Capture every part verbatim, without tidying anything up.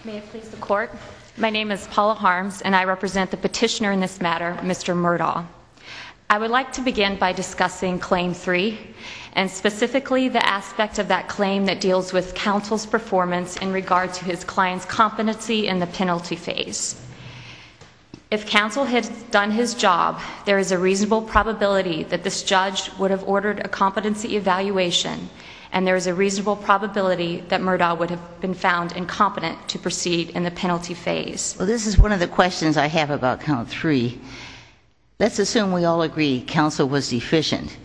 May it please the Court? My name is Paula Harms, and I represent the petitioner in this matter, Mister Murdaugh. I would like to begin by discussing Claim three, and specifically the aspect of that claim that deals with counsel's performance in regard to his client's competency in the penalty phase. If counsel had done his job, there is a reasonable probability that this judge would have ordered a competency evaluation, and there is a reasonable probability that Murdaugh would have been found incompetent to proceed in the penalty phase. Well, this is one of the questions I have about count three. Let's assume we all agree counsel was deficient,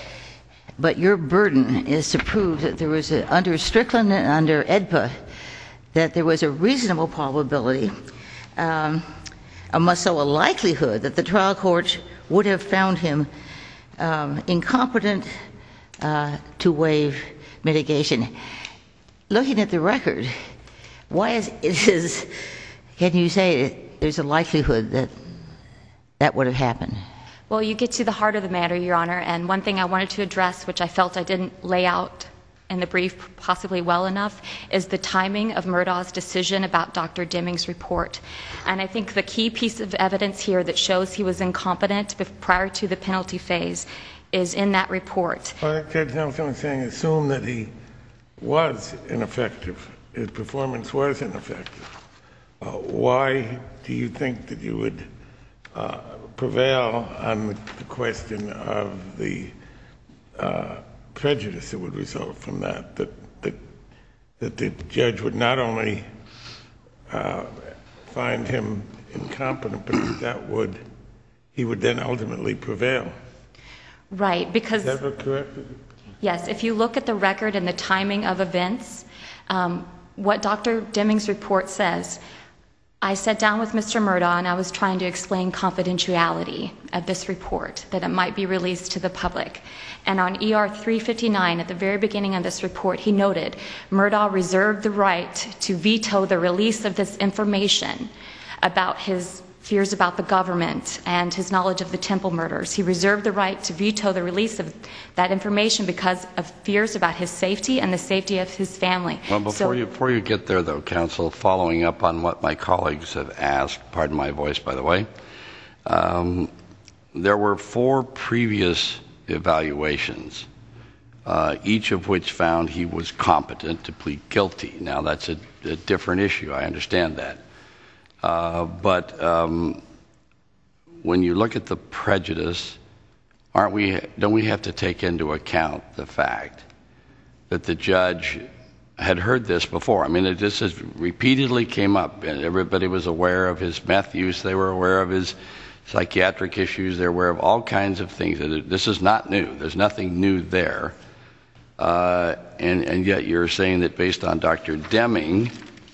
but your burden is to prove that there was, a, under Strickland and under E D P A, that there was a reasonable probability, um, almost so a likelihood, that the trial court would have found him um, incompetent uh, to waive mitigation. Looking at the record, why is, is can you say there's a likelihood that that would have happened? Well, you get to the heart of the matter, Your Honor, and one thing I wanted to address, which I felt I didn't lay out in the brief possibly well enough, is the timing of Murdaugh's decision about Doctor Deming's report. And I think the key piece of evidence here that shows he was incompetent prior to the penalty phase is in that report. Well, Judge Nelson was saying, assume that he was ineffective, his performance was ineffective. Uh, why do you think that you would uh, prevail on the, the question of the uh, prejudice that would result from that, that, that, that the judge would not only uh, find him incompetent, but that, that would, he would then ultimately prevail? Right, because... Is that correct? Yes, if you look at the record and the timing of events, um, what Doctor Deming's report says, I sat down with Mister Murdaugh and I was trying to explain confidentiality of this report, that it might be released to the public. And on E R three fifty-nine, at the very beginning of this report, he noted Murdaugh reserved the right to veto the release of this information about his fears about the government and his knowledge of the Temple murders. He reserved the right to veto the release of that information because of fears about his safety and the safety of his family. Well, before, so, you, before you get there, though, counsel, following up on what my colleagues have asked, pardon my voice, by the way, um, there were four previous evaluations, uh, each of which found he was competent to plead guilty. Now, that's a, a different issue. I understand that. Uh, but um, when you look at the prejudice, aren't we? Don't we have to take into account the fact that the judge had heard this before? I mean, it, this has repeatedly came up, and everybody was aware of his meth use. They were aware of his psychiatric issues. They're aware of all kinds of things. This is not new. There's nothing new there. Uh, and, and yet you're saying that based on Doctor Deming,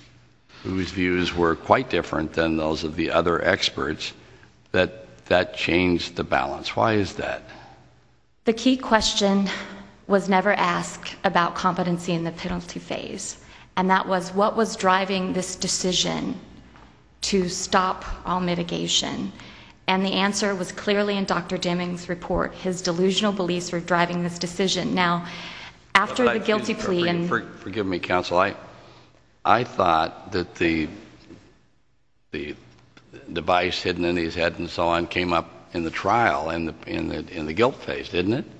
whose views were quite different than those of the other experts, that that changed the balance. Why is that? The key question was never asked about competency in the penalty phase, and that was what was driving this decision to stop all mitigation. And the answer was clearly in Doctor Deming's report. His delusional beliefs were driving this decision. Now, after the guilty plea and... For, forgive me, counsel, I... I thought that the the device hidden in his head and so on came up in the trial in the in the in the guilt phase, didn't it?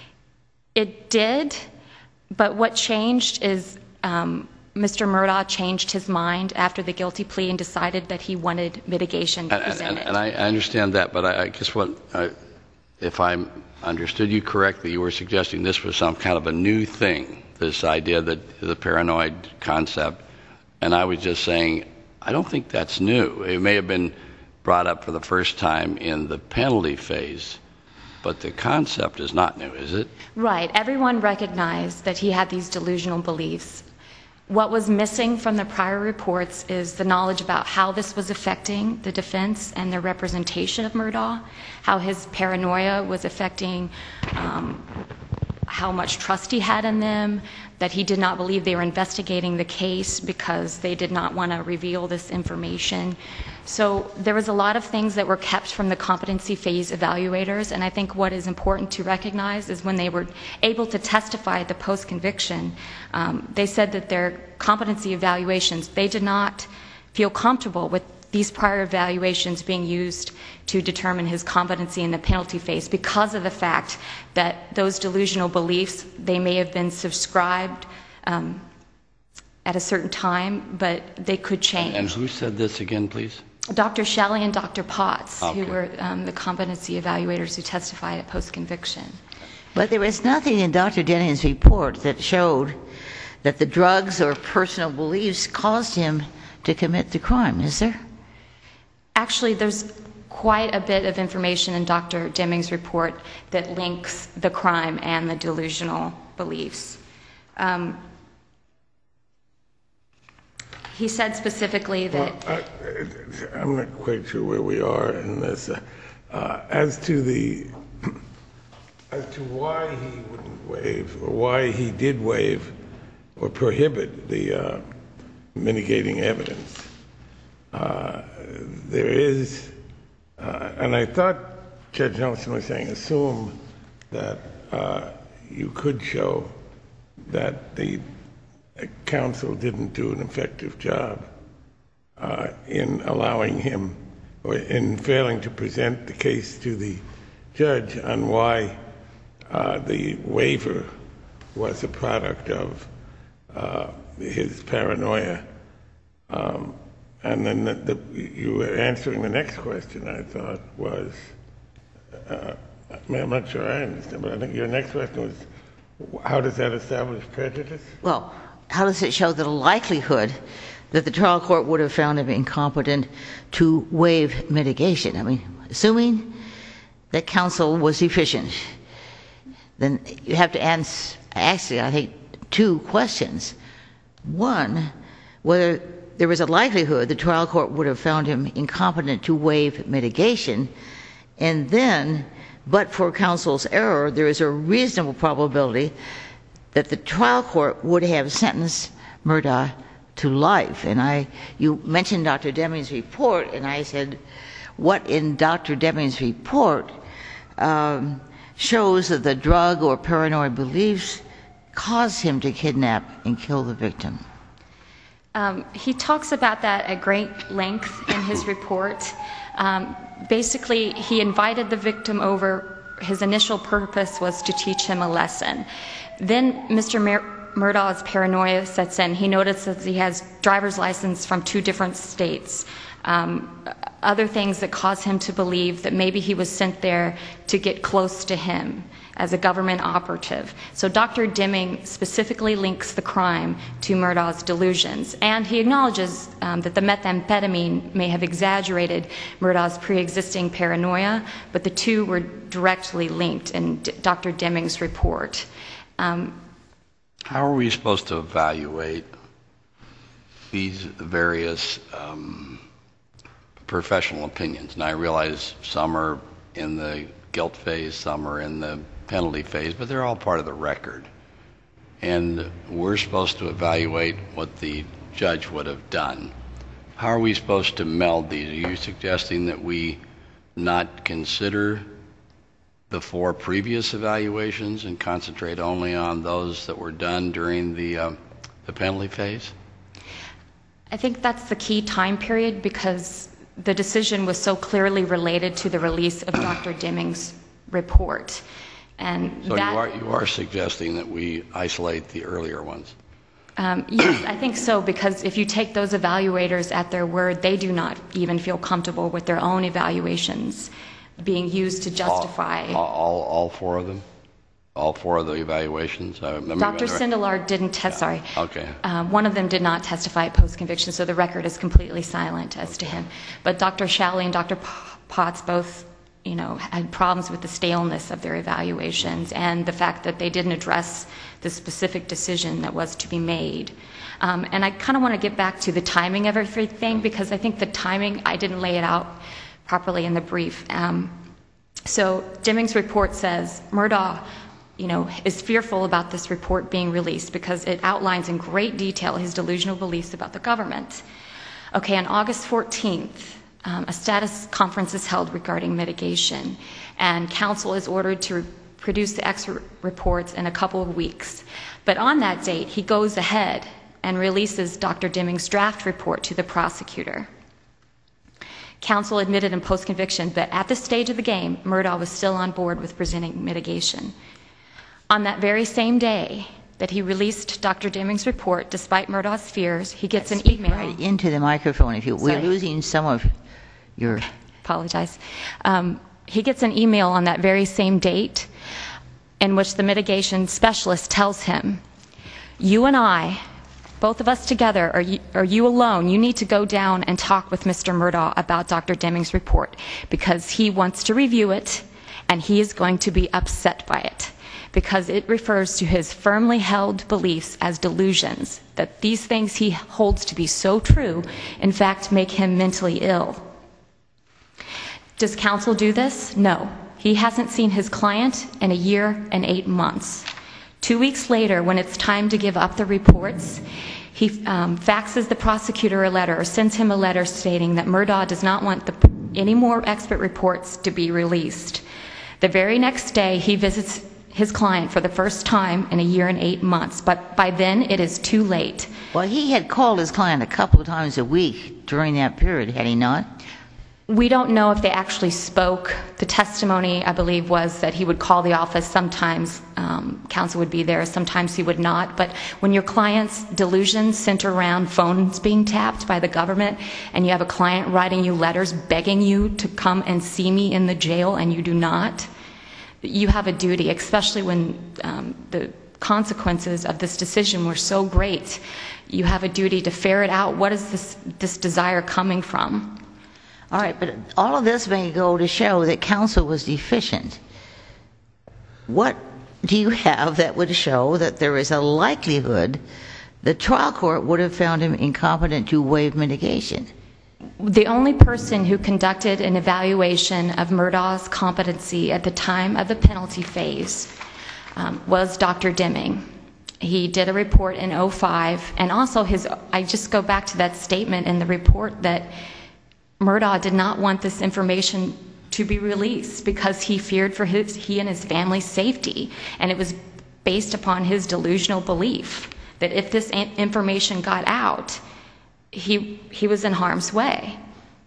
It did, but what changed is um, Mister Murdaugh changed his mind after the guilty plea and decided that he wanted mitigation and, presented. And, and I understand that, but I, I guess what uh, if I understood you correctly, you were suggesting this was some kind of a new thing, this idea that the paranoid concept. And I was just saying, I don't think that's new. It may have been brought up for the first time in the penalty phase, but the concept is not new, is it? Right. Everyone recognized that he had these delusional beliefs. What was missing from the prior reports is the knowledge about how this was affecting the defense and the representation of Murdaugh, how his paranoia was affecting um, how much trust he had in them, that he did not believe they were investigating the case because they did not want to reveal this information. So there was a lot of things that were kept from the competency phase evaluators, and I think what is important to recognize is when they were able to testify at the post-conviction, um, they said that their competency evaluations, they did not feel comfortable with these prior evaluations being used to determine his competency in the penalty phase because of the fact that those delusional beliefs, they may have been subscribed um, at a certain time, but they could change. And who said this again, please? Doctor Shelley and Doctor Potts, Okay. who were um, the competency evaluators who testified at post-conviction. But there was nothing in Doctor Denning's report that showed that the drugs or personal beliefs caused him to commit the crime, is there? Actually, there's quite a bit of information in Doctor Deming's report that links the crime and the delusional beliefs. Um, he said specifically that... Well, I, I'm not quite sure where we are in this. Uh, uh, as to the, as to why he wouldn't waive, or why he did waive or prohibit the uh, mitigating evidence, uh, there is, uh, and I thought Judge Nelson was saying, assume that uh, you could show that the counsel didn't do an effective job uh, in allowing him, or in failing to present the case to the judge on why uh, the waiver was a product of uh, his paranoia. Um, and then the, the, you were answering the next question, I thought, was, uh, I'm not sure I understand, but I think your next question was, how does that establish prejudice? Well, how does it show the likelihood that the trial court would have found him incompetent to waive mitigation? I mean, assuming that counsel was efficient, then you have to answer, actually, I think, two questions. One, whether there was a likelihood the trial court would have found him incompetent to waive mitigation, and then, but for counsel's error, there is a reasonable probability that the trial court would have sentenced Murdaugh to life. And I, you mentioned Doctor Deming's report, and I said, what in Doctor Deming's report um, shows that the drug or paranoid beliefs caused him to kidnap and kill the victim? Um, he talks about that at great length in his report. Um, basically, he invited the victim over. His initial purpose was to teach him a lesson. Then Mister Mur- Murdaugh's paranoia sets in. He notices he has driver's license from two different states. Um, other things that cause him to believe that maybe he was sent there to get close to him as a government operative. So Doctor Deming specifically links the crime to Murdaugh's delusions, and he acknowledges um, that the methamphetamine may have exaggerated Murdaugh's pre-existing paranoia, but the two were directly linked in D- Doctor Deming's report. Um, How are we supposed to evaluate these various um, professional opinions? And I realize some are in the guilt phase, some are in the penalty phase, but they're all part of the record. And we're supposed to evaluate what the judge would have done. How are we supposed to meld these? Are you suggesting that we not consider the four previous evaluations and concentrate only on those that were done during the, uh, the penalty phase? I think that's the key time period because the decision was so clearly related to the release of Doctor Deming's report. And so that, you are you are suggesting that we isolate the earlier ones? Um, yes, I think so, because if you take those evaluators at their word, they do not even feel comfortable with their own evaluations being used to justify. All, all, all four of them? All four of the evaluations? Uh, Doctor Sindelar didn't test, yeah. sorry. Okay. Um, one of them did not testify at post-conviction, so the record is completely silent as to him. But Doctor Shalley and Doctor Potts both, you know, had problems with the staleness of their evaluations and the fact that they didn't address the specific decision that was to be made. Um, and I kind of want to get back to the timing of everything because I think the timing, I didn't lay it out properly in the brief. Um, so Deming's report says Murdaugh you know, is fearful about this report being released because it outlines in great detail his delusional beliefs about the government. Okay, on August fourteenth, um, a status conference is held regarding mitigation, and counsel is ordered to produce the extra reports in a couple of weeks. But on that date, he goes ahead and releases Doctor Deming's draft report to the prosecutor. Counsel admitted in post-conviction, but at this stage of the game, Murdaugh was still on board with presenting mitigation. On that very same day that he released Doctor Deming's report, despite Murdaugh's fears, he gets an email. Right into the microphone. If you, we're Sorry. losing some of your. Apologize. Um, he gets an email on that very same date in which the mitigation specialist tells him, you and I, both of us together, or you, or you alone, you need to go down and talk with Mister Murdaugh about Doctor Deming's report because he wants to review it and he is going to be upset by it because it refers to his firmly held beliefs as delusions, that these things he holds to be so true, in fact, make him mentally ill. Does counsel do this? No. He hasn't seen his client in a year and eight months. Two weeks later, when it's time to give up the reports, he um, faxes the prosecutor a letter or sends him a letter stating that Murdaugh does not want the, any more expert reports to be released. The very next day, he visits his client for the first time in a year and eight months, but by then it is too late. Well, he had called his client a couple of times a week during that period, had he not? We don't know if they actually spoke. The testimony, I believe, was that he would call the office. Sometimes um, counsel would be there, sometimes he would not. But when your client's delusions center around phones being tapped by the government and you have a client writing you letters begging you to come and see me in the jail and you do not, you have a duty, especially when um, the consequences of this decision were so great. You have a duty to ferret out what is this, this desire coming from. All right, but all of this may go to show that counsel was deficient. What do you have that would show that there is a likelihood the trial court would have found him incompetent to waive mitigation? The only person who conducted an evaluation of Murdaugh's competency at the time of the penalty phase um, was Doctor Deming. He did a report in oh five, and also his, I just go back to that statement in the report that Murdaugh did not want this information to be released because he feared for his, he and his family's safety. And it was based upon his delusional belief that if this information got out, he, he was in harm's way.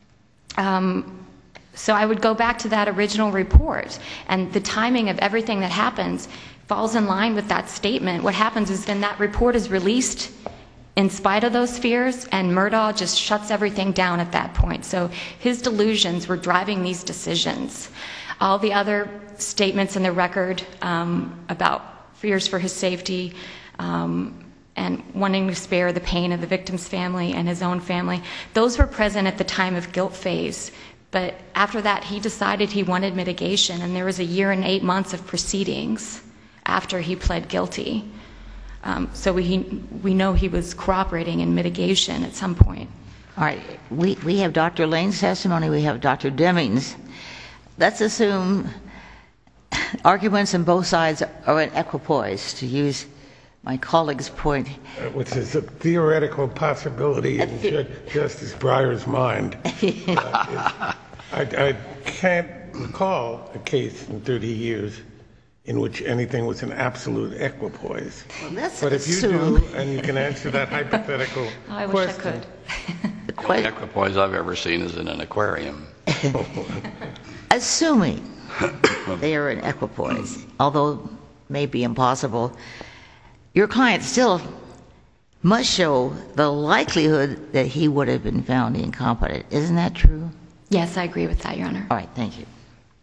Um, so I would go back to that original report, and the timing of everything that happens falls in line with that statement. What happens is then that report is released in spite of those fears, and Murdaugh just shuts everything down at that point. So his delusions were driving these decisions. All the other statements in the record um, about fears for his safety um, and wanting to spare the pain of the victim's family and his own family, those were present at the time of guilt phase. But after that, he decided he wanted mitigation, and there was a year and eight months of proceedings after he pled guilty. Um, so we, we know he was cooperating in mitigation at some point. All right, we, we have Doctor Lane's testimony, we have Doctor Deming's. Let's assume arguments on both sides are in equipoise, to use my colleague's point. Uh, which is a theoretical possibility in Ju- Justice Breyer's mind. uh, it, I, I can't recall a case in thirty years in which anything was an absolute equipoise. Well, let's but if you assume... do, and you can answer that hypothetical Oh, I question. wish I could. The only equipoise I've ever seen is in an aquarium. Assuming they are in equipoise, although may be impossible, your client still must show the likelihood that he would have been found incompetent. Isn't that true? Yes, I agree with that, Your Honor. All right, thank you.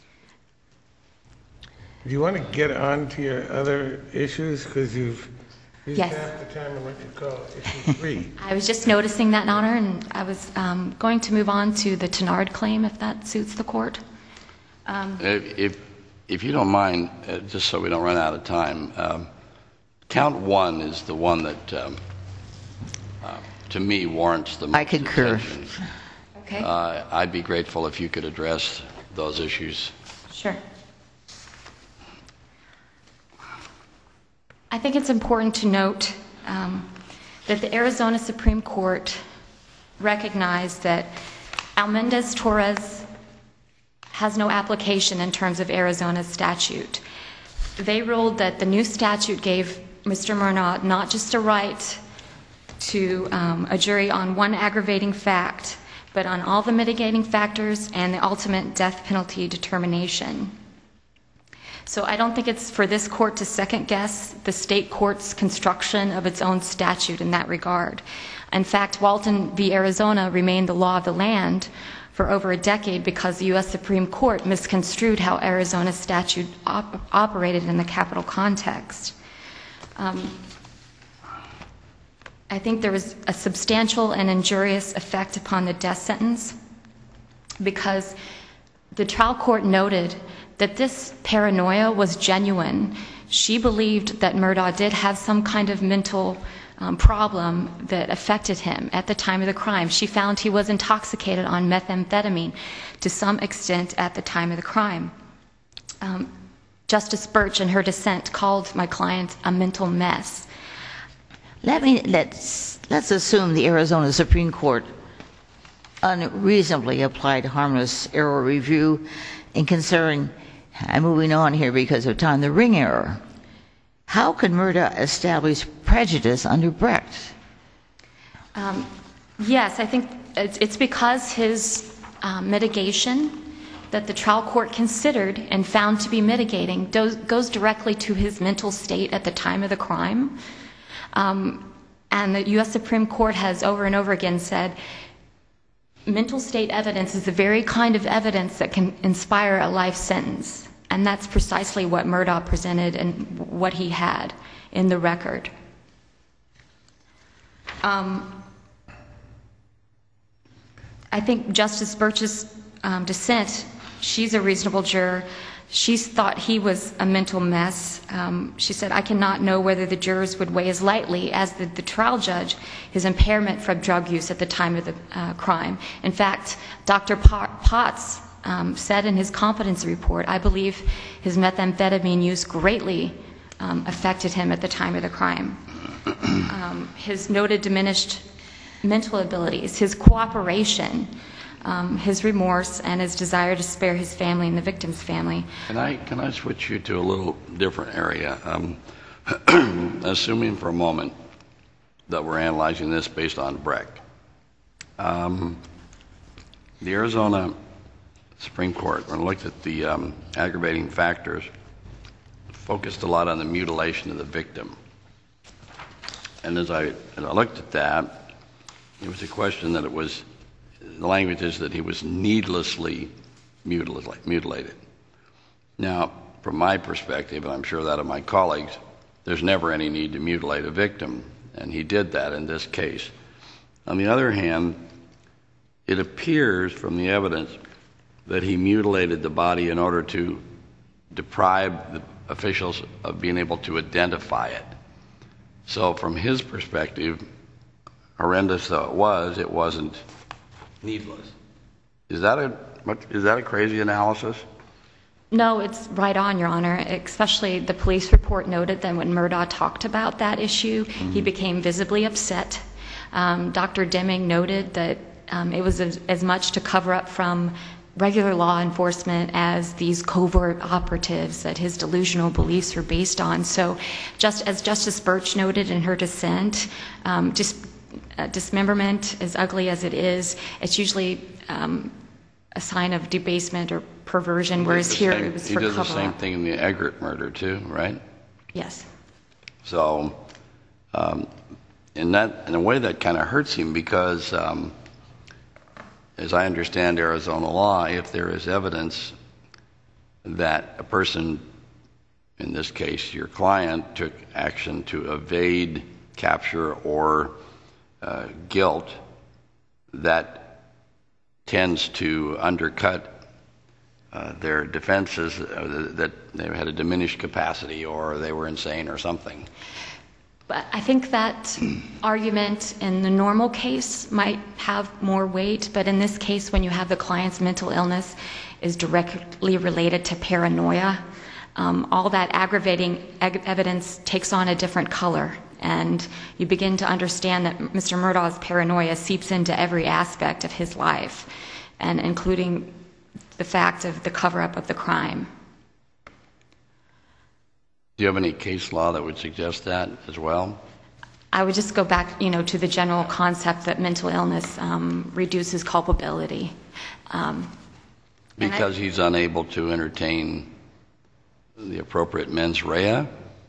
Do you want to get on to your other issues? Because you've used Yes. half the time on what you call issue three. I was just noticing that, Honor, and I was um, going to move on to the Tenard claim, if that suits the court. Um, If, if, if you don't mind, uh, just so we don't run out of time, um, count one is the one that, um, uh, to me, warrants the most I concur. attention. okay, Uh, I'd be grateful if you could address those issues. sure. I think it's important to note um, that the Arizona Supreme Court recognized that Almendez-Torres has no application in terms of Arizona's statute. They ruled that the new statute gave Mister Murdaugh not just a right to um, a jury on one aggravating fact, but on all the mitigating factors and the ultimate death penalty determination. So I don't think it's for this court to second-guess the state court's construction of its own statute in that regard. In fact, Walton v. Arizona remained the law of the land for over a decade because the U S Supreme Court misconstrued how Arizona's statute op- operated in the capital context. Um, I think there was a substantial and injurious effect upon the death sentence because the trial court noted that this paranoia was genuine. She believed that Murdaugh did have some kind of mental um, problem that affected him at the time of the crime. She found he was intoxicated on methamphetamine to some extent at the time of the crime. Um, Justice Birch, in her dissent, called my client a mental mess. Let me, let's, let's assume the Arizona Supreme Court unreasonably applied harmless error review in considering, I'm moving on here because of time, the ring error. How could Murdaugh establish prejudice under Brecht? Um, yes, I think it's, it's because his uh, mitigation that the trial court considered and found to be mitigating goes, goes directly to his mental state at the time of the crime. Um, and the U S Supreme Court has over and over again said mental state evidence is the very kind of evidence that can inspire a life sentence. And that's precisely what Murdaugh presented and what he had in the record. Um, I think Justice Birch's um, dissent, she's a reasonable juror. She thought he was a mental mess. Um, she said, I cannot know whether the jurors would weigh as lightly as the, the trial judge his impairment from drug use at the time of the uh, crime. In fact, Doctor Potts um, said in his competency report, I believe his methamphetamine use greatly um, affected him at the time of the crime. Um, his noted diminished mental abilities, his cooperation, Um, his remorse, and his desire to spare his family and the victim's family. Can I can I switch you to a little different area? Um, assuming for a moment that we're analyzing this based on Brecht. Um, the Arizona Supreme Court, when it looked at the um, aggravating factors, focused a lot on the mutilation of the victim. And as I, as I looked at that, it was a question that it was the language is that he was needlessly mutilated. Now, from my perspective, and I'm sure that of my colleagues, there's never any need to mutilate a victim, and he did that in this case. On the other hand, it appears from the evidence that he mutilated the body in order to deprive the officials of being able to identify it. So from his perspective, horrendous though it was, it wasn't needless. Is that a is that a crazy analysis? No, it's right on, Your Honor. Especially the police report noted that when Murdaugh talked about that issue, mm-hmm. he became visibly upset. Um, Doctor Deming noted that um, it was as, as much to cover up from regular law enforcement as these covert operatives that his delusional beliefs were based on. So, just as Justice Birch noted in her dissent, um, just Uh, dismemberment, as ugly as it is, it's usually um, a sign of debasement or perversion, whereas here same, it was for cover-up. He did the same up. thing in the Eggert murder too, right? Yes. So, um, in that, in a way, that kind of hurts him because, um, as I understand Arizona law, if there is evidence that a person, in this case your client, took action to evade capture or Uh, guilt, that tends to undercut uh, their defenses, uh, that they had a diminished capacity or they were insane or something. But I think that argument in the normal case might have more weight, but in this case, when you have the client's mental illness is directly related to paranoia, um, all that aggravating eg- evidence takes on a different color. And you begin to understand that Mister Murdaugh's paranoia seeps into every aspect of his life, and including the fact of the cover-up of the crime. Do you have any case law that would suggest that as well? I would just go back, you know, to the general concept that mental illness um, reduces culpability. Um, Because I, he's unable to entertain the appropriate mens rea?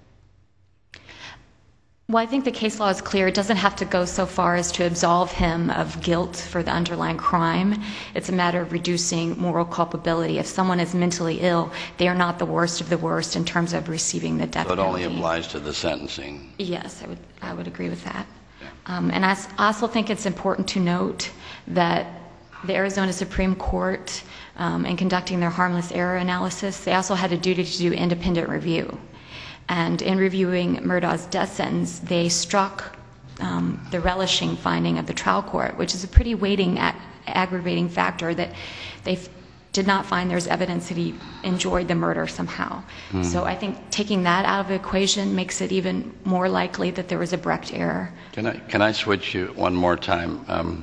Well, I think the case law is clear. It doesn't have to go so far as to absolve him of guilt for the underlying crime. It's a matter of reducing moral culpability. If someone is mentally ill, they are not the worst of the worst in terms of receiving the death So it penalty. only applies to the sentencing. Yes, I would, I would agree with that. Um, and I s- also think it's important to note that the Arizona Supreme Court, um, in conducting their harmless error analysis, they also had a duty to do independent review. And in reviewing Murdaugh's death sentence, they struck um, the relishing finding of the trial court, which is a pretty weighting, ag- aggravating factor that they f- did not find there's evidence that he enjoyed the murder somehow. Mm. So I think taking that out of the equation makes it even more likely that there was a Brecht error. Can I, can I switch you one more time? Um,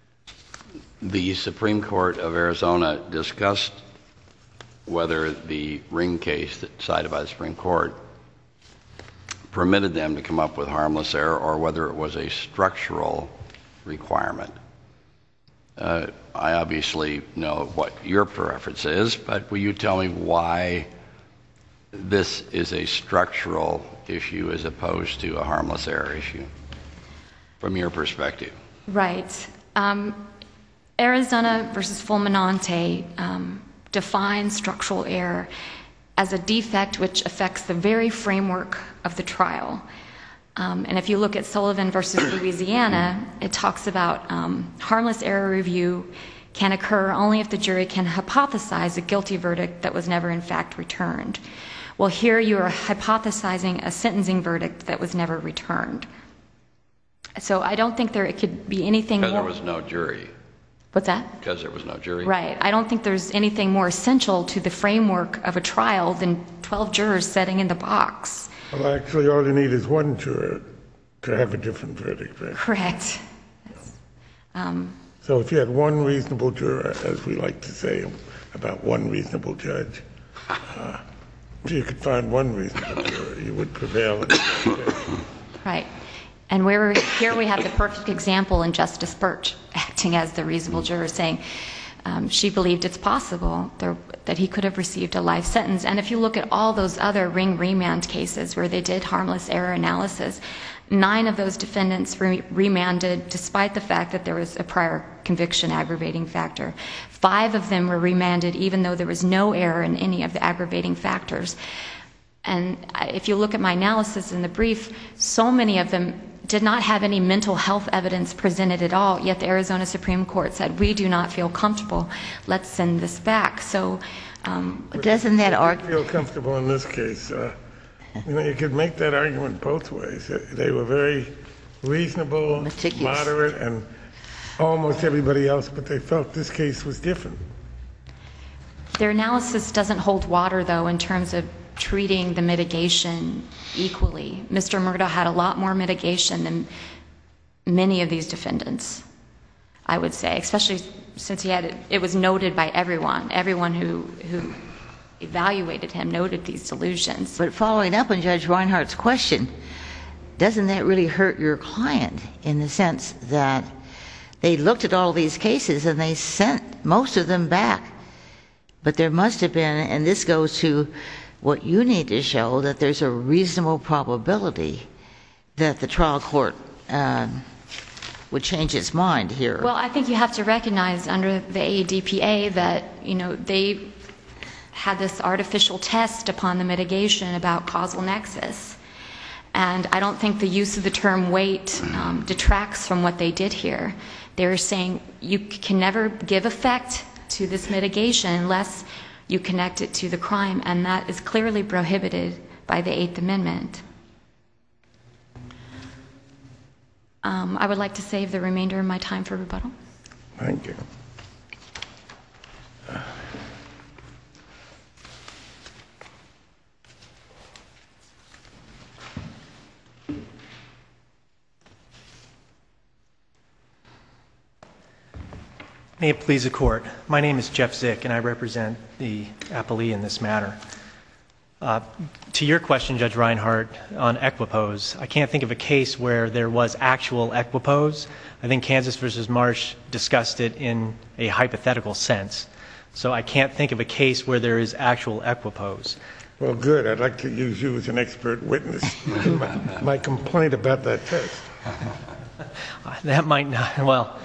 the Supreme Court of Arizona discussed whether the Ring case that decided by the Supreme Court permitted them to come up with harmless error, or whether it was a structural requirement. Uh, I obviously know what your preference is, but will you tell me why this is a structural issue as opposed to a harmless error issue, from your perspective? Right. Um, Arizona versus Fulminante um, defines structural error as a defect which affects the very framework of the trial. Um, and if you look at Sullivan versus Louisiana, it talks about um, harmless error review can occur only if the jury can hypothesize a guilty verdict that was never in fact returned. Well, here you are hypothesizing a sentencing verdict that was never returned. So I don't think there it could be anything Because more... there was no jury. What's that? Because there was no jury. Right. I don't think there's anything more essential to the framework of a trial than twelve jurors sitting in the box. Well, actually, all you need is one juror to have a different verdict, right? Correct. Um, so if you had one reasonable juror, as we like to say about one reasonable judge, uh, if you could find one reasonable juror, you would prevail in this case. Right. And we're, here we have the perfect example in Justice Birch acting as the reasonable juror, saying um, she believed it's possible there, that he could have received a life sentence. And if you look at all those other Ring remand cases where they did harmless error analysis, nine of those defendants re- remanded despite the fact that there was a prior conviction aggravating factor. Five of them were remanded even though there was no error in any of the aggravating factors. And if you look at my analysis in the brief, so many of them did not have any mental health evidence presented at all, yet the Arizona Supreme Court said, we do not feel comfortable, let's send this back. So, um, But doesn't that argue... feel comfortable in this case? Uh, you know, you could make that argument both ways. They were very reasonable, Meticulous. moderate, and almost everybody else, but they felt this case was different. Their analysis doesn't hold water, though, in terms of treating the mitigation equally. Mister Murdaugh had a lot more mitigation than many of these defendants, I would say, especially since he had it, it was noted by everyone. Everyone who, who evaluated him noted these delusions. But following up on Judge Reinhardt's question, doesn't that really hurt your client in the sense that they looked at all these cases and they sent most of them back? But there must have been, and this goes to what you need to show, that there's a reasonable probability that the trial court um, would change its mind here. Well, I think you have to recognize under the A D P A that, you know, they had this artificial test upon the mitigation about causal nexus. And I don't think the use of the term weight um, detracts from what they did here. They're saying you can never give effect to this mitigation unless you connect it to the crime, and that is clearly prohibited by the Eighth Amendment. Um, I would like to save the remainder of my time for rebuttal. Thank you. May it please the Court. My name is Jeff Zick, and I represent the appellee in this matter. Uh, to your question, Judge Reinhart, on equipoise, I can't think of a case where there was actual equipoise. I think Kansas versus Marsh discussed it in a hypothetical sense. So I can't think of a case where there is actual equipoise. Well, good. I'd like to use you as an expert witness in my, my complaint about that test. That might not, well,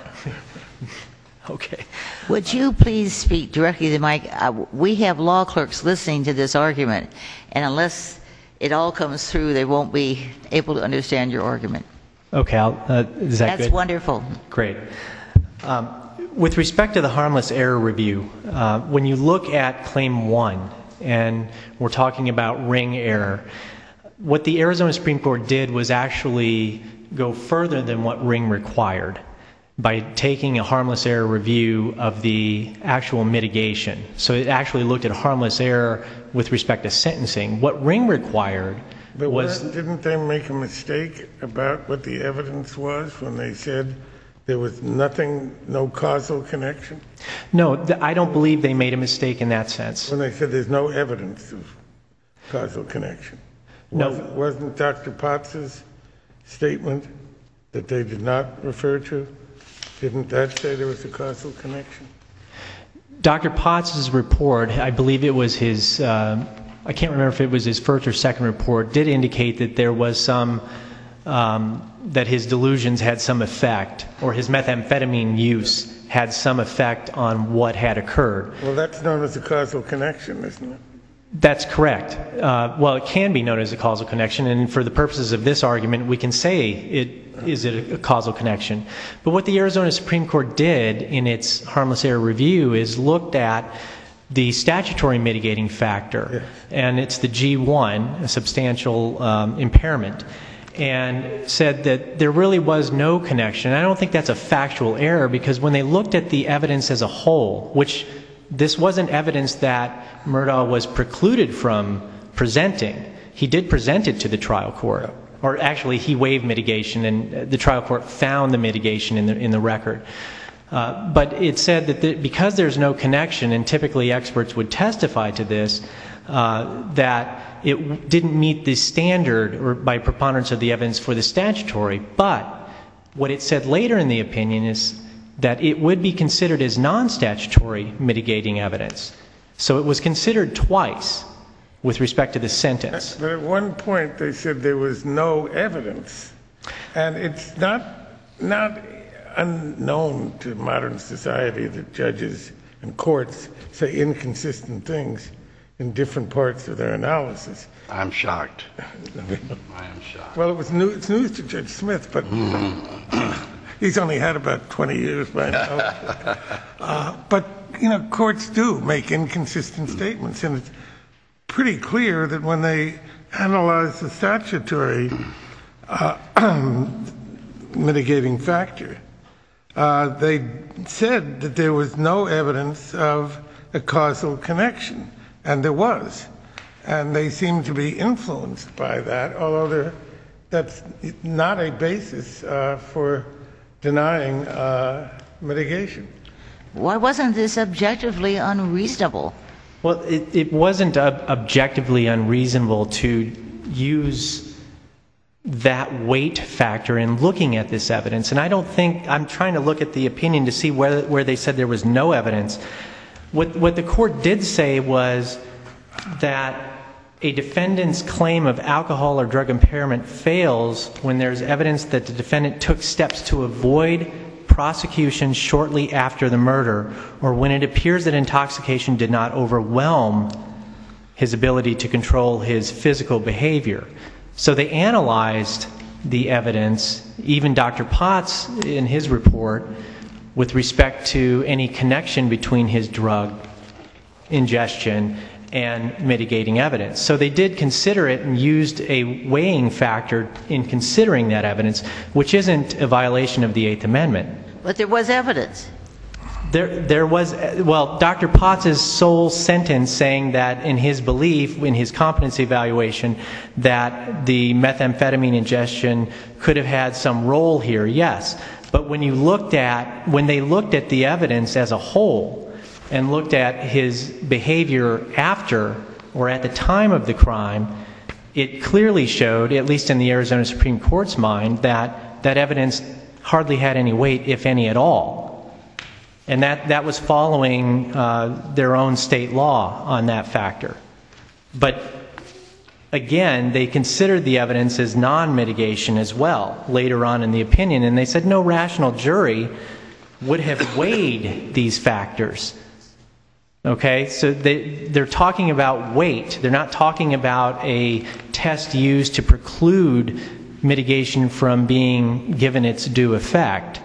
okay. Would you please speak directly to the mic? Uh, we have law clerks listening to this argument, and unless it all comes through, they won't be able to understand your argument. Okay, I'll, uh, is that That's good? wonderful. Great. Um, with respect to the harmless error review, uh, when you look at Claim one, and we're talking about ring error, what the Arizona Supreme Court did was actually go further than what ring required by taking a harmless error review of the actual mitigation. So it actually looked at harmless error with respect to sentencing. What ring required But was... what, didn't they make a mistake about what the evidence was when they said there was nothing, no causal connection? No, th- I don't believe they made a mistake in that sense. When they said there's no evidence of causal connection? No. Wasn't, wasn't Doctor Potts's statement that they did not refer to, didn't that say there was a causal connection? Doctor Potts's report, I believe it was his, uh, I can't remember if it was his first or second report, did indicate that there was some, um, that his delusions had some effect, or his methamphetamine use had some effect on what had occurred. Well, that's known as a causal connection, isn't it? That's correct. Uh, well, it can be known as a causal connection, and for the purposes of this argument, we can say it is it a causal connection. But what the Arizona Supreme Court did in its harmless error review is looked at the statutory mitigating factor, yes. and it's the G one, a substantial um, impairment, and said that there really was no connection. I don't think that's a factual error, because when they looked at the evidence as a whole, which this wasn't evidence that Murdaugh was precluded from presenting. He did present it to the trial court, or actually he waived mitigation, and the trial court found the mitigation in the in the record. Uh, but it said that the, because there's no connection, and typically experts would testify to this, uh, that it w- didn't meet the standard, or by preponderance of the evidence, for the statutory. But what it said later in the opinion is that it would be considered as non-statutory mitigating evidence. So it was considered twice with respect to the sentence. But at one point they said there was no evidence, and it's not not unknown to modern society that judges and courts say inconsistent things in different parts of their analysis. I'm shocked. I am shocked. Well, it was new, it's news to Judge Smith, but he's only had about twenty years by now. Uh, but, you know, courts do make inconsistent statements, and it's pretty clear that when they analyze the statutory uh, mitigating factor, uh, they said that there was no evidence of a causal connection, and there was. And they seem to be influenced by that, although that's not a basis uh, for denying uh, mitigation. Why wasn't this objectively unreasonable? Well, it, it wasn't uh, objectively unreasonable to use that weight factor in looking at this evidence. And I don't think, I'm trying to look at the opinion to see where, where they said there was no evidence. What, what the court did say was that a defendant's claim of alcohol or drug impairment fails when there's evidence that the defendant took steps to avoid prosecution shortly after the murder, or when it appears that intoxication did not overwhelm his ability to control his physical behavior. So they analyzed the evidence, even Doctor Potts in his report, with respect to any connection between his drug ingestion and mitigating evidence. So they did consider it and used a weighing factor in considering that evidence, which isn't a violation of the Eighth Amendment. But there was evidence. There, there was, well, Doctor Potts' sole sentence saying that in his belief, in his competency evaluation, that the methamphetamine ingestion could have had some role here, yes. But when you looked at, when they looked at the evidence as a whole and looked at his behavior after or at the time of the crime, it clearly showed, at least in the Arizona Supreme Court's mind, that that evidence hardly had any weight, if any at all. And that, that was following uh, their own state law on that factor. But again, they considered the evidence as non-mitigation as well later on in the opinion, and they said no rational jury would have weighed these factors. Okay, so they, they're talking about weight. They're not talking about a test used to preclude mitigation from being given its due effect.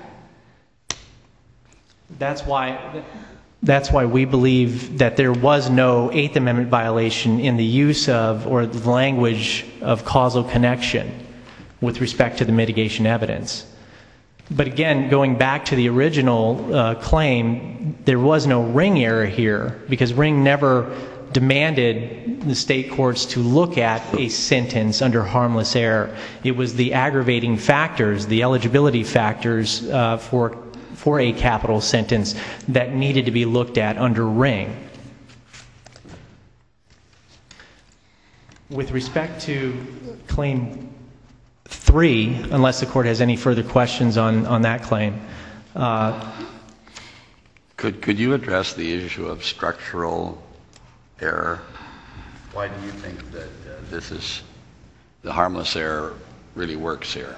That's why, that's why we believe that there was no Eighth Amendment violation in the use of or the language of causal connection with respect to the mitigation evidence. But again, going back to the original uh, claim, there was no Ring error here because Ring never demanded the state courts to look at a sentence under harmless error. It was the aggravating factors, the eligibility factors uh, for for a capital sentence that needed to be looked at under Ring. With respect to claim three, unless the court has any further questions on, on that claim. Uh, could, could you address the issue of structural error? Why do you think that uh, this is, the harmless error really works here?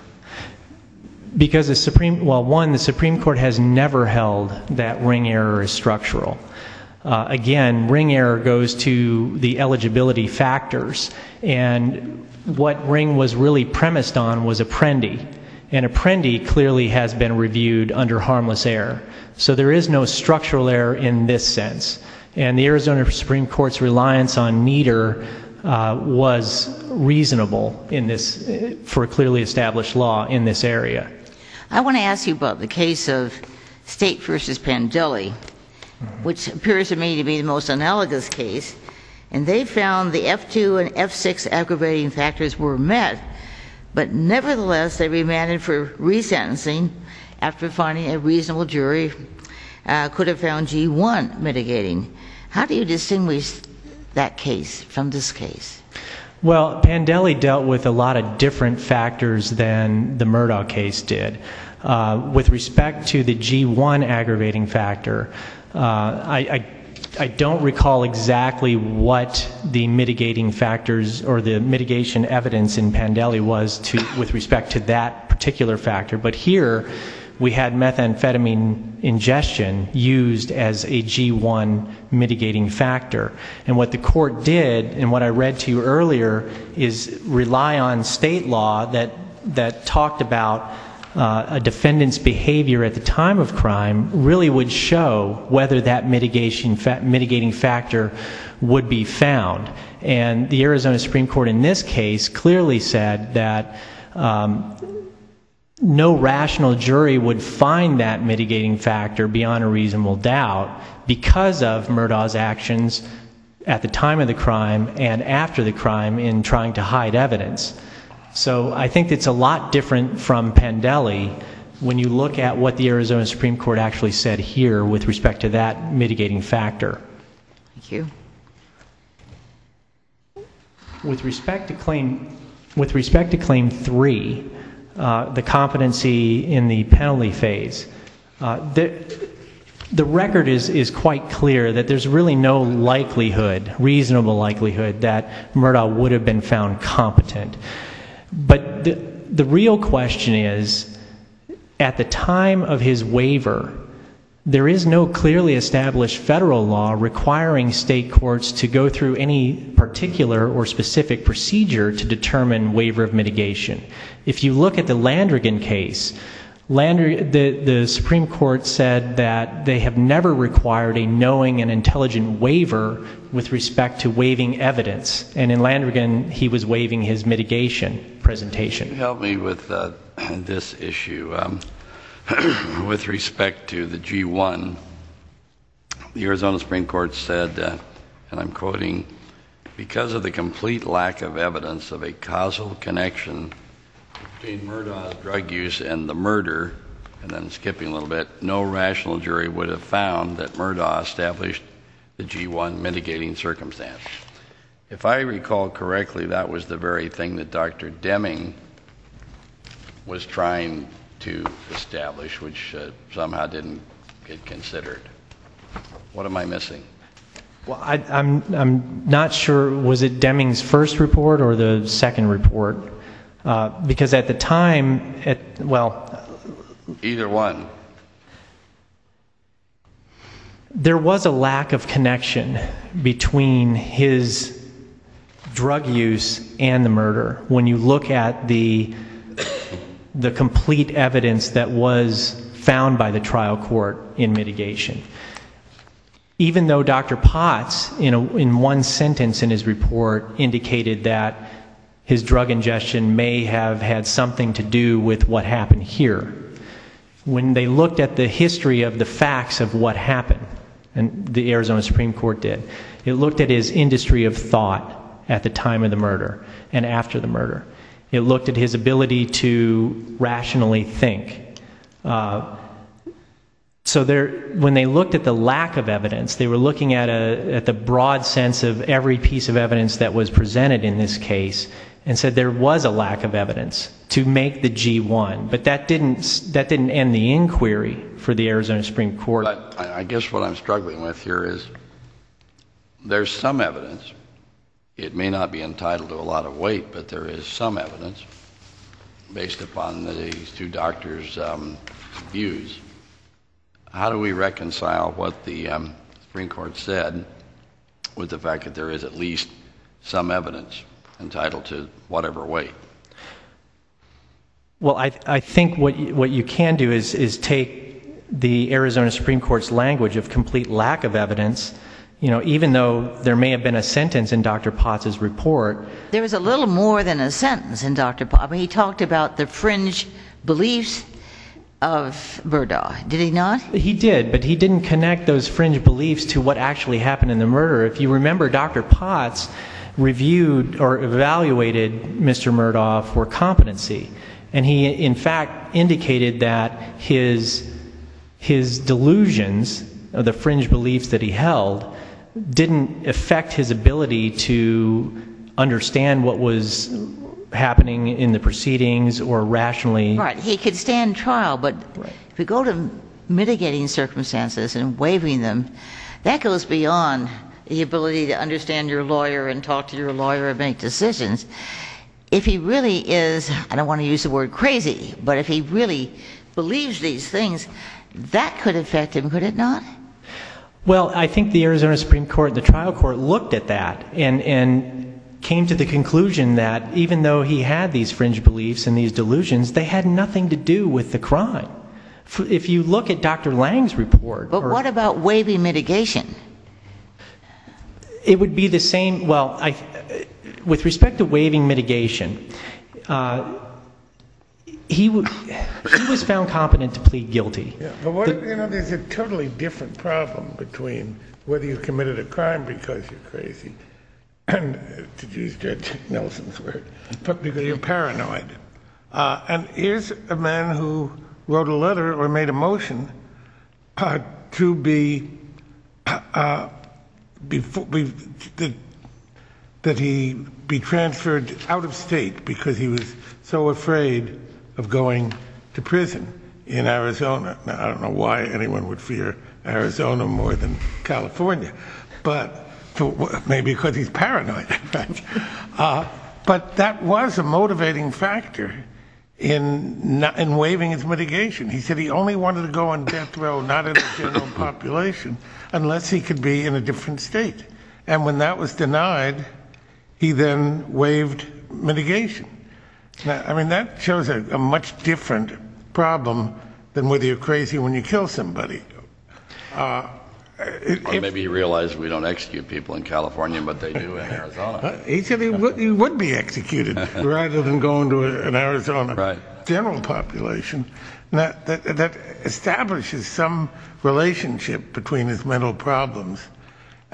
Because the Supreme, well, one, the Supreme Court has never held that Ring error is structural. Uh, again, Ring error goes to the eligibility factors, and what Ring was really premised on was Apprendi, and Apprendi clearly has been reviewed under harmless error. So there is no structural error in this sense. And the Arizona Supreme Court's reliance on Nieder uh, was reasonable in this, for a clearly established law in this area. I want to ask you about the case of State versus Pandelli, which appears to me to be the most analogous case. And they found the F two and F six aggravating factors were met, but nevertheless they remanded for resentencing after finding a reasonable jury uh, could have found G one mitigating. How do you distinguish that case from this case? Well, Pandelli dealt with a lot of different factors than the Murdaugh case did. Uh, with respect to the G one aggravating factor, uh, I, I I don't recall exactly what the mitigating factors or the mitigation evidence in Pandelli was to, with respect to that particular factor. But here we had methamphetamine ingestion used as a G one mitigating factor. And what the court did, and what I read to you earlier, is rely on state law that, that talked about Uh, a defendant's behavior at the time of crime really would show whether that mitigation fa- mitigating factor would be found. And the Arizona Supreme Court in this case clearly said that um, no rational jury would find that mitigating factor beyond a reasonable doubt because of Murdaugh's actions at the time of the crime and after the crime in trying to hide evidence. So I think it's a lot different from Pandelli when you look at what the Arizona Supreme Court actually said here with respect to that mitigating factor. Thank you. With respect to claim, with respect to claim three, uh, the competency in the penalty phase, uh, the, the record is, is quite clear that there's really no likelihood, reasonable likelihood, that Murdaugh would have been found competent. But the, the real question is, at the time of his waiver, there is no clearly established federal law requiring state courts to go through any particular or specific procedure to determine waiver of mitigation. If you look at the Landrigan case, Landry, the, the Supreme Court said that they have never required a knowing and intelligent waiver with respect to waiving evidence. And in Landrigan, he was waiving his mitigation presentation. Help me with uh, this issue. Um, with respect to the G one, the Arizona Supreme Court said, uh, and I'm quoting, because of the complete lack of evidence of a causal connection between Murdaugh's drug use and the murder, and then skipping a little bit, no rational jury would have found that Murdaugh established the G one mitigating circumstance. If I recall correctly, that was the very thing that Doctor Deming was trying to establish, which uh, somehow didn't get considered. What am I missing? Well, I, I'm, I'm not sure, was it Deming's first report or the second report? Uh, because at the time, at, well... Either one. There was a lack of connection between his drug use and the murder. When you look at the, the complete evidence that was found by the trial court in mitigation. Even though Doctor Potts, in, a, in one sentence in his report, indicated that his drug ingestion may have had something to do with what happened here, when they looked at the history of the facts of what happened, and the Arizona Supreme Court did, it looked at his industry of thought at the time of the murder and after the murder. It looked at his ability to rationally think. Uh, So there, when they looked at the lack of evidence, they were looking at, a, at the broad sense of every piece of evidence that was presented in this case and said there was a lack of evidence to make the G one. But that didn't, that didn't end the inquiry for the Arizona Supreme Court. But I guess what I'm struggling with here is there's some evidence. It may not be entitled to a lot of weight, but there is some evidence based upon these two doctors' um, views. How do we reconcile what the um, Supreme Court said with the fact that there is at least some evidence entitled to whatever weight? Well, I, I think what you, what you can do is, is take the Arizona Supreme Court's language of complete lack of evidence, you know, even though there may have been a sentence in Doctor Potts' report. There was a little more than a sentence in Doctor Potts. I mean, he talked about the fringe beliefs of Murdaugh, did he not? He did, but he didn't connect those fringe beliefs to what actually happened in the murder. If you remember, Doctor Potts reviewed or evaluated Mister Murdaugh for competency, and he, in fact, indicated that his, his delusions, or the fringe beliefs that he held, didn't affect his ability to understand what was happening in the proceedings or rationally. Right, he could stand trial, but Right. if we go to mitigating circumstances and waiving them, that goes beyond the ability to understand your lawyer and talk to your lawyer and make decisions. If he really is, I don't want to use the word crazy, but if he really believes these things, that could affect him, could it not? Well, I think the Arizona Supreme Court and the trial court looked at that and, and came to the conclusion that even though he had these fringe beliefs and these delusions, they had nothing to do with the crime. If you look at Doctor Lang's report... But or, what about waiving mitigation? It would be the same, well, I, with respect to waiving mitigation, uh, he, w he was found competent to plead guilty. Yeah, but what, The, you know, there's a totally different problem between whether you committed a crime because you're crazy, and to use Judge Nelson's word, but because you're paranoid. Uh, and here's a man who wrote a letter or made a motion uh, to be, uh, before, be, that, that he be transferred out of state because he was so afraid of going to prison in Arizona. Now, I don't know why anyone would fear Arizona more than California, but maybe because he's paranoid. uh, but that was a motivating factor in not, in waiving his mitigation. He said he only wanted to go on death row, not in the general population, unless he could be in a different state. And when that was denied, he then waived mitigation. Now, I mean, that shows a, a much different problem than whether you're crazy when you kill somebody. Uh, Or maybe he realized we don't execute people in California, but they do in Arizona. He said he would, he would be executed rather than going to a, an Arizona Right. general population. That, that, that establishes some relationship between his mental problems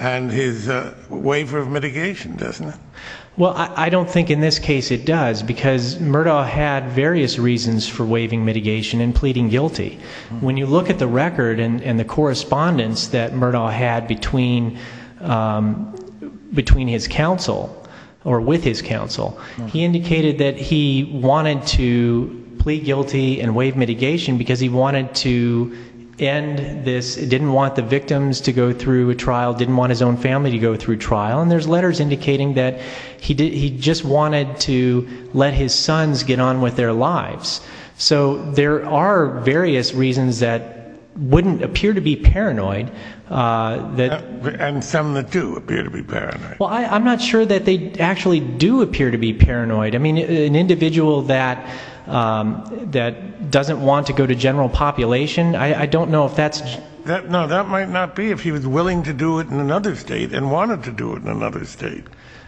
and his uh, waiver of mitigation, doesn't it? Well, I, I don't think in this case it does, because Murdaugh had various reasons for waiving mitigation and pleading guilty. Mm-hmm. When you look at the record and, and the correspondence that Murdaugh had between um, between his counsel, or with his counsel, mm-hmm. he indicated that he wanted to plead guilty and waive mitigation because he wanted to end this, didn't want the victims to go through a trial, didn't want his own family to go through trial. And there's letters indicating that he did, he just wanted to let his sons get on with their lives. So there are various reasons that wouldn't appear to be paranoid. Uh, that and some that do appear to be paranoid. Well, I, I'm not sure that they actually do appear to be paranoid. I mean, an individual that um, that doesn't want to go to general population, I, I don't know if that's... That, no, that might not be if he was willing to do it in another state and wanted to do it in another state.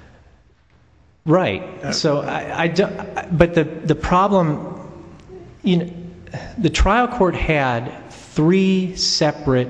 Right. Uh, so I, I don't, but the, the problem, you know, the trial court had three separate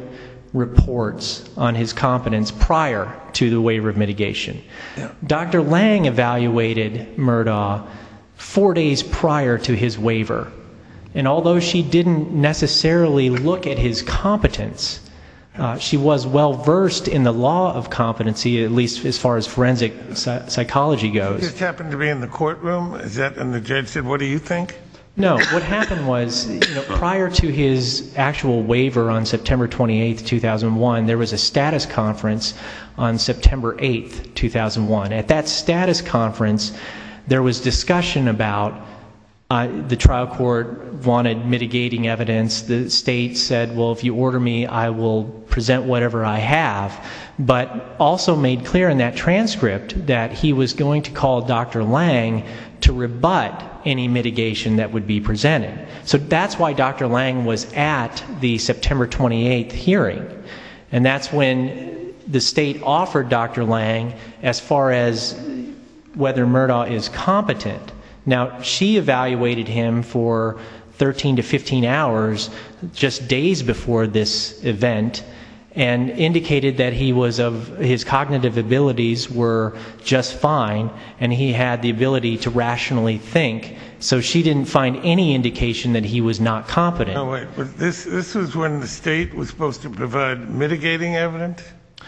reports on his competence prior to the waiver of mitigation. Yeah. Doctor Lang evaluated Murdaugh four days prior to his waiver. And although she didn't necessarily look at his competence, uh, she was well versed in the law of competency, at least as far as forensic psychology goes. He just happened to be in the courtroom, is that, and the judge said, "What do you think?" No, what happened was, you know, prior to his actual waiver on September twenty-eighth, two thousand one, there was a status conference on September eighth, two thousand one. At that status conference, there was discussion about uh, the trial court wanted mitigating evidence. The state said, well, if you order me, I will present whatever I have, but also made clear in that transcript that he was going to call Doctor Lang to rebut any mitigation that would be presented. So that's why Doctor Lang was at the September twenty-eighth hearing. And that's when the state offered Doctor Lang as far as whether Murdaugh is competent. Now, she evaluated him for thirteen to fifteen hours just days before this event and indicated that he was of his cognitive abilities were just fine and he had the ability to rationally think. So she didn't find any indication that he was not competent. No, wait, but this this was when the state was supposed to provide mitigating evidence?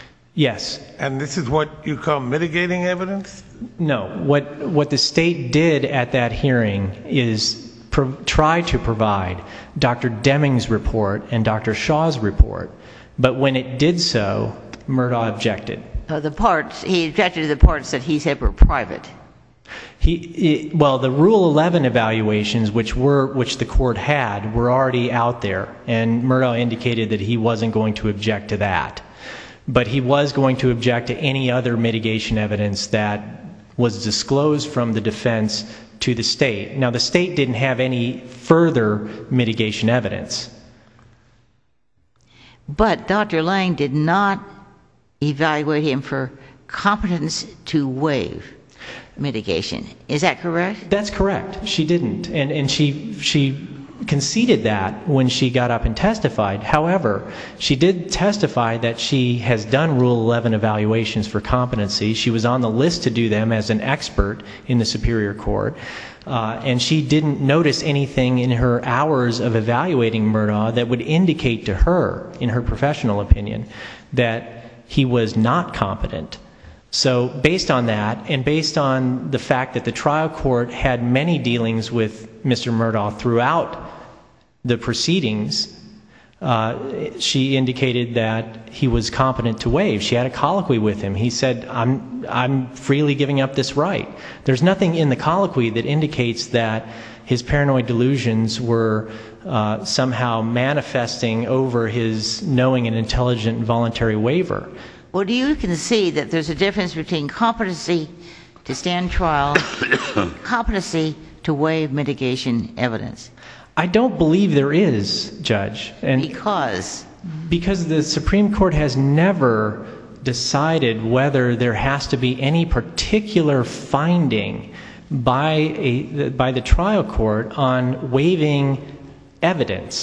Yes. And this is what you call mitigating evidence? No. What what the state did at that hearing is pro- try to provide Doctor Deming's report and Doctor Shaw's report. But when it did so, Murdaugh objected. Uh, the parts, he objected to the parts that he said were private. He, he, well, the Rule eleven evaluations, which were which the court had, were already out there, and Murdaugh indicated that he wasn't going to object to that. But he was going to object to any other mitigation evidence that was disclosed from the defense to the state. Now, the state didn't have any further mitigation evidence. But Doctor Lang did not evaluate him for competence to waive mitigation. Is that correct? That's correct. She didn't. And, and she, she conceded that when she got up and testified. However, she did testify that she has done Rule eleven evaluations for competency. She was on the list to do them as an expert in the Superior Court. Uh, and she didn't notice anything in her hours of evaluating Murdaugh that would indicate to her, in her professional opinion, that he was not competent. So based on that, and based on the fact that the trial court had many dealings with Mister Murdaugh throughout the proceedings, uh, she indicated that he was competent to waive. She had a colloquy with him. He said, I'm, I'm freely giving up this right. There's nothing in the colloquy that indicates that his paranoid delusions were uh, somehow manifesting over his knowing and intelligent and voluntary waiver. Well, do you concede that there's a difference between competency to stand trial and competency to waive mitigation evidence? I don't believe there is, Judge. And because? Because the Supreme Court has never decided whether there has to be any particular finding by, a, by the trial court on waiving evidence.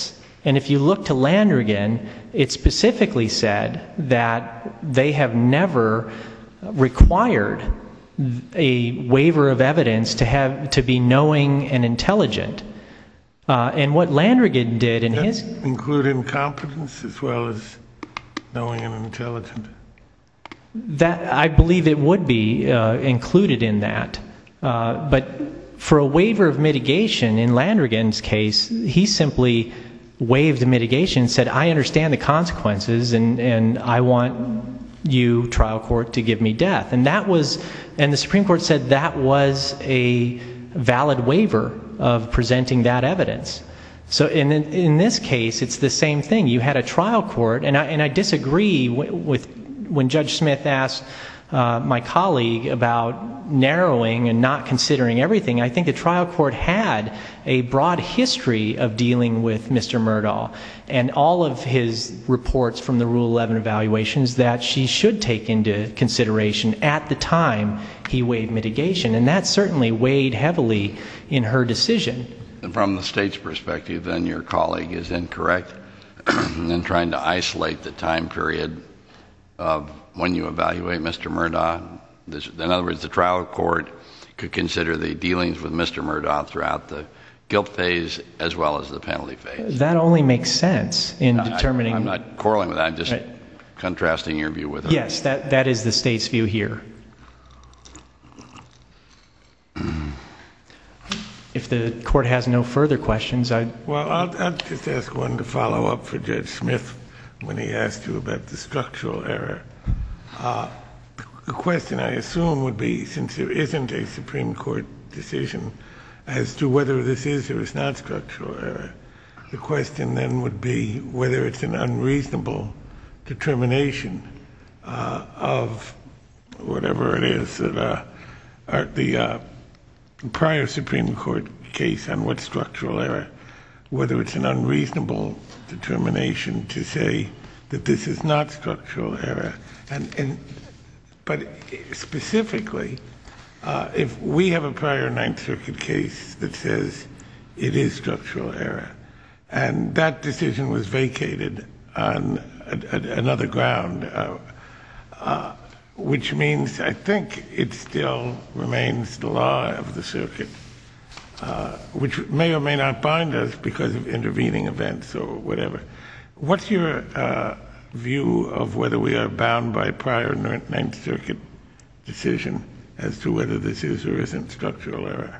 And if you look to Landrigan, it specifically said that they have never required a waiver of evidence to have to be knowing and intelligent. Uh, and what Landrigan did in That his include incompetence as well as knowing and intelligent. that I believe it would be uh, included in that. Uh, but for a waiver of mitigation in Landrigan's case, he simply waived mitigation and said, I understand the consequences and, and I want you, trial court, to give me death. And that was, and the Supreme Court said that was a valid waiver of presenting that evidence. So in, in this case, it's the same thing. You had a trial court, and I, and I disagree w- with when Judge Smith asked uh, my colleague about narrowing and not considering everything. I think the trial court had a broad history of dealing with Mister Murdaugh and all of his reports from the Rule eleven evaluations that she should take into consideration at the time he waived mitigation. And that certainly weighed heavily in her decision. And from the state's perspective, then your colleague is incorrect in trying to isolate the time period of when you evaluate Mister Murdaugh. This, in other words, the trial court could consider the dealings with Mister Murdaugh throughout the guilt phase as well as the penalty phase. That only makes sense in I, determining... I'm not quarreling with that. I'm just Right. contrasting your view with her. Yes, that, that is the state's view here. If the court has no further questions, I... Well, I'll, I'll just ask one to follow up for Judge Smith when he asked you about the structural error. Uh, the question, I assume, would be, since there isn't a Supreme Court decision as to whether this is or is not structural error, the question then would be whether it's an unreasonable determination uh, of whatever it is that uh, are the uh, prior Supreme Court case on what structural error, whether it's an unreasonable determination to say that this is not structural error. And, and but specifically, uh, if we have a prior Ninth Circuit case that says it is structural error, and that decision was vacated on a, a, another ground, uh, uh, which means I think it still remains the law of the circuit, uh, which may or may not bind us because of intervening events or whatever. What's your uh, view of whether we are bound by prior Ninth Circuit decision as to whether this is or isn't structural error?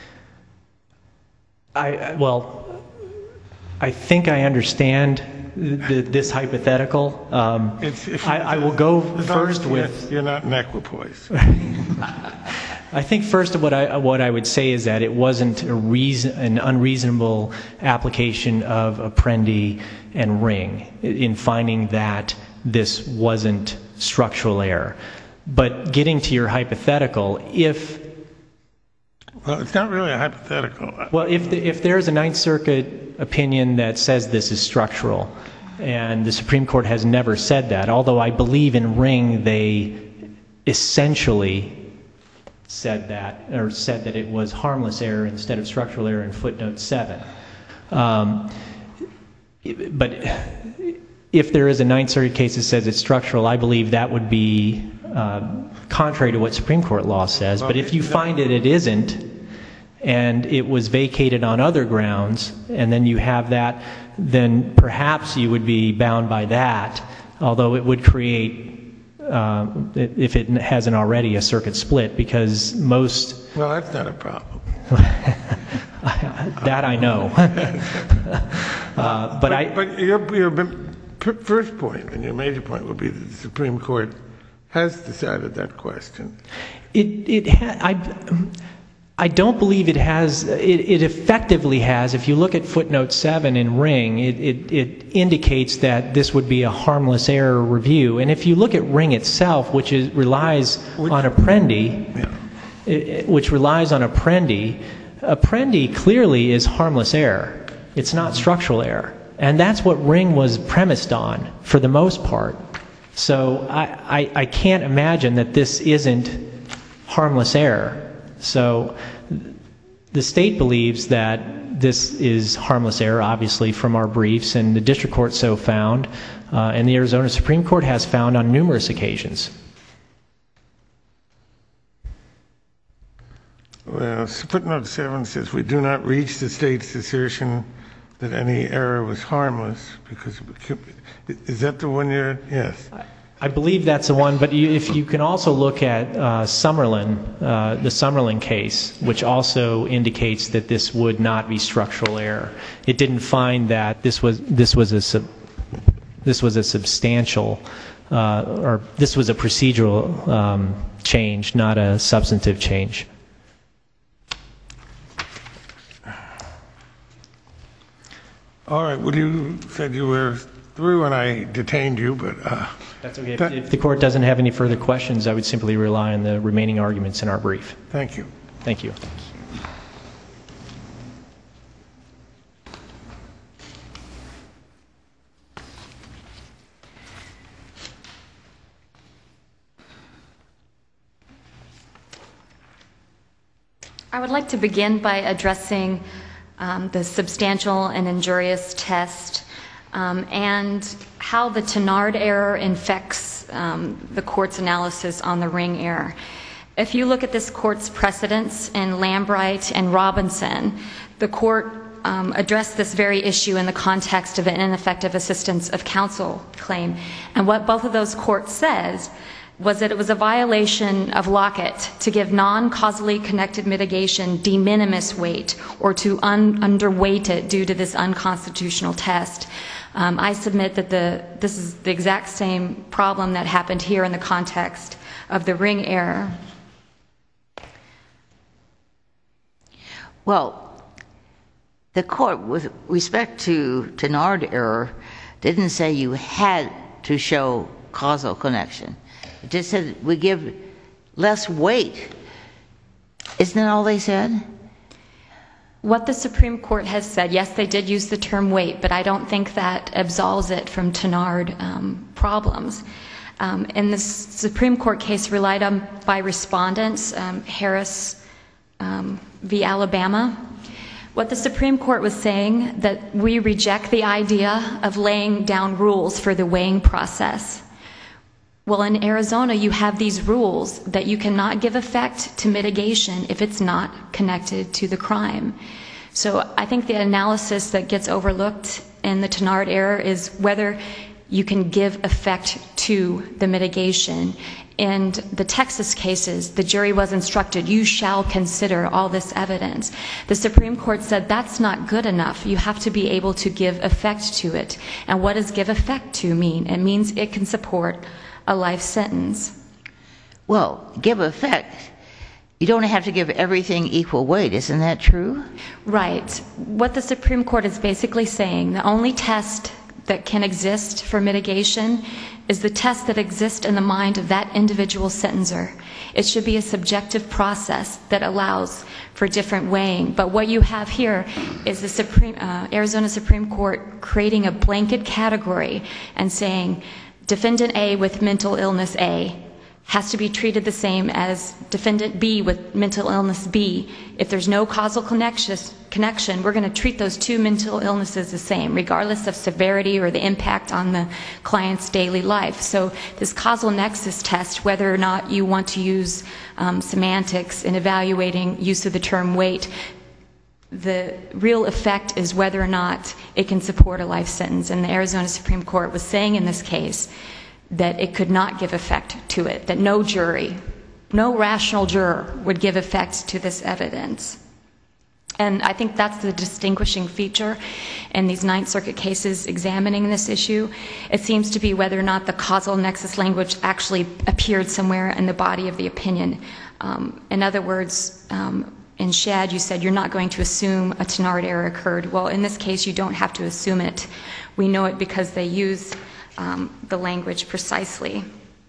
I, well, I think I understand th- this hypothetical. Um, It's, if I, I will go as long as first you're- with... You're not an equipoise. I think first what I what I would say is that it wasn't a reason, an unreasonable application of Apprendi and Ring in finding that this wasn't structural error. But getting to your hypothetical, if Well, it's not really a hypothetical. well, if the, if there is a Ninth Circuit opinion that says this is structural, and the Supreme Court has never said that, although I believe in Ring they essentially said that, or said that it was harmless error instead of structural error in footnote seven. Um, but if there is a Ninth Circuit case that says it's structural, I believe that would be uh, contrary to what Supreme Court law says. But if you find it it isn't, and it was vacated on other grounds, and then you have that, then perhaps you would be bound by that, although it would create, uh, if it hasn't already, a circuit split, because most... Well, that's not a problem. that I know. uh, but, But, I... but your, your p- first point, and your major point, would be that the Supreme Court has decided that question. It, it ha- I, I don't believe it has, it, it effectively has. If you look at footnote seven in Ring, it, it, it indicates that this would be a harmless error review. And if you look at Ring itself, which is, relies Which- on Apprendi, Yeah. it, which relies on Apprendi, Apprendi clearly is harmless error. It's not structural error. And that's what Ring was premised on, for the most part. So I, I, I can't imagine that this isn't harmless error. So the state believes that this is harmless error, obviously, from our briefs, and the district court so found, uh, and the Arizona Supreme Court has found on numerous occasions. Well, footnote seven says we do not reach the state's assertion that any error was harmless because is that the one you're yes. I believe that's the one, but you, if you can also look at uh, Summerlin, uh, the Summerlin case, which also indicates that this would not be structural error. It didn't find that this was this was a sub, this was a substantial uh, or this was a procedural um, change, not a substantive change. All right. Well, you said you were through, and I detained you, but. Uh, That's okay. If, if the court doesn't have any further questions, I would simply rely on the remaining arguments in our brief. Thank you. Thank you. I would like to begin by addressing um, the substantial and injurious test um, and how the Tenard error infects um, the court's analysis on the Ring error. If you look at this court's precedents in Lambright and Robinson, the court um, addressed this very issue in the context of an ineffective assistance of counsel claim. And what both of those courts says was that it was a violation of Lockett to give non-causally connected mitigation de minimis weight or to un- underweight it due to this unconstitutional test. Um, I submit that the, this is the exact same problem that happened here in the context of the Ring error. Well, the court, with respect to Tenard error, didn't say you had to show causal connection. It just said we give less weight. Isn't that all they said? What the Supreme Court has said, yes, they did use the term weight, but I don't think that absolves it from Tenard um, problems. Um, in the Supreme Court case relied on by respondents, um, Harris um, v. Alabama, what the Supreme Court was saying that we reject the idea of laying down rules for the weighing process. Well, in Arizona, you have these rules that you cannot give effect to mitigation if it's not connected to the crime. So I think the analysis that gets overlooked in the Tenard error is whether you can give effect to the mitigation. In the Texas cases, the jury was instructed, you shall consider all this evidence. The Supreme Court said that's not good enough. You have to be able to give effect to it. And what does give effect to mean? It means it can support a life sentence. Well, give effect. You don't have to give everything equal weight. Isn't that true? Right. What the Supreme Court is basically saying, the only test that can exist for mitigation is the test that exists in the mind of that individual sentencer. It should be a subjective process that allows for different weighing. But what you have here is the Supreme, uh, Arizona Supreme Court creating a blanket category and saying, defendant A with mental illness A has to be treated the same as defendant B with mental illness B. If there's no causal connection, we're going to treat those two mental illnesses the same, regardless of severity or the impact on the client's daily life. So this causal nexus test, whether or not you want to use um, semantics in evaluating use of the term weight, the real effect is whether or not it can support a life sentence. And the Arizona Supreme Court was saying in this case that it could not give effect to it, that no jury, no rational juror would give effect to this evidence. And I think that's the distinguishing feature in these Ninth Circuit cases examining this issue. It seems to be whether or not the causal nexus language actually appeared somewhere in the body of the opinion. Um, in other words, um, in Shad, you said you're not going to assume a Tenard error occurred. Well, in this case, you don't have to assume it. We know it because they use um, the language precisely.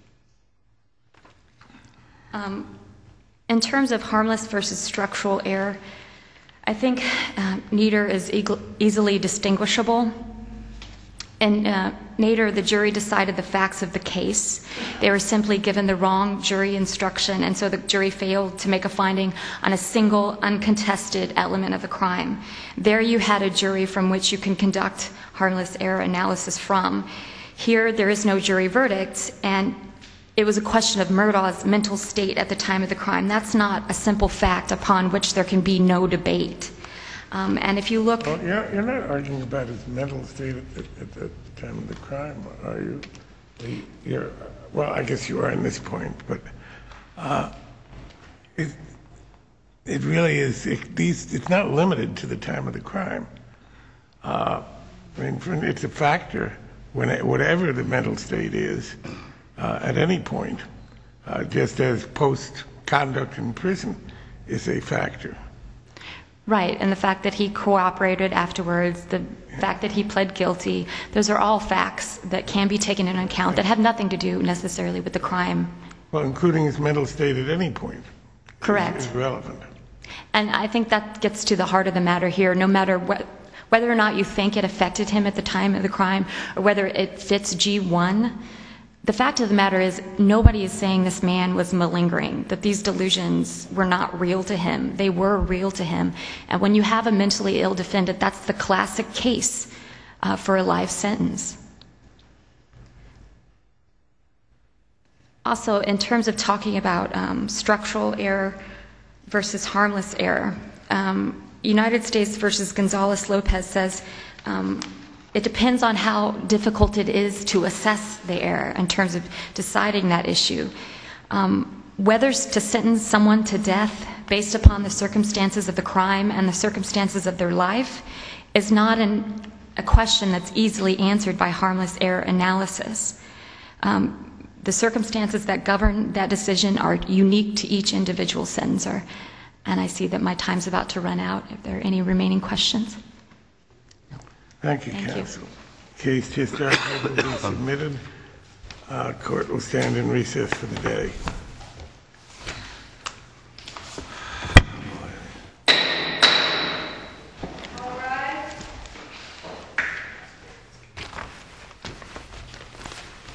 Um, in terms of harmless versus structural error, I think uh, neither is e- easily distinguishable. In uh, Nader, the jury decided the facts of the case. They were simply given the wrong jury instruction, and so the jury failed to make a finding on a single, uncontested element of the crime. There you had a jury from which you can conduct harmless error analysis from. Here, there is no jury verdict, and it was a question of Murdaugh's mental state at the time of the crime. That's not a simple fact upon which there can be no debate. Um, and if you look... Well, you're, you're not arguing about his mental state at the, at the time of the crime, are you? You're, well, I guess you are in this point, but uh, it, it really is, it, these, it's not limited to the time of the crime. Uh, I mean, for, it's a factor, when it, whatever the mental state is, uh, at any point, uh, just as post-conduct in prison is a factor. Right, and the fact that he cooperated afterwards, the fact that he pled guilty, those are all facts that can be taken into account that have nothing to do necessarily with the crime. Well, including his mental state at any point. Correct. Is relevant. And I think that gets to the heart of the matter here. No matter what, whether or not you think it affected him at the time of the crime, or whether it fits G one, the fact of the matter is nobody is saying this man was malingering, that these delusions were not real to him. They were real to him. And when you have a mentally ill defendant, that's the classic case uh, for a life sentence. Also, in terms of talking about um, structural error versus harmless error, um, United States versus Gonzalez-Lopez says, um, it depends on how difficult it is to assess the error in terms of deciding that issue. Um, whether to sentence someone to death based upon the circumstances of the crime and the circumstances of their life is not an, a question that's easily answered by harmless error analysis. Um, the circumstances that govern that decision are unique to each individual sentencer. And I see that my time's about to run out. If there are any remaining questions. Thank you, Thank counsel. You. Case just argued will be submitted. Uh, court will stand in recess for the day.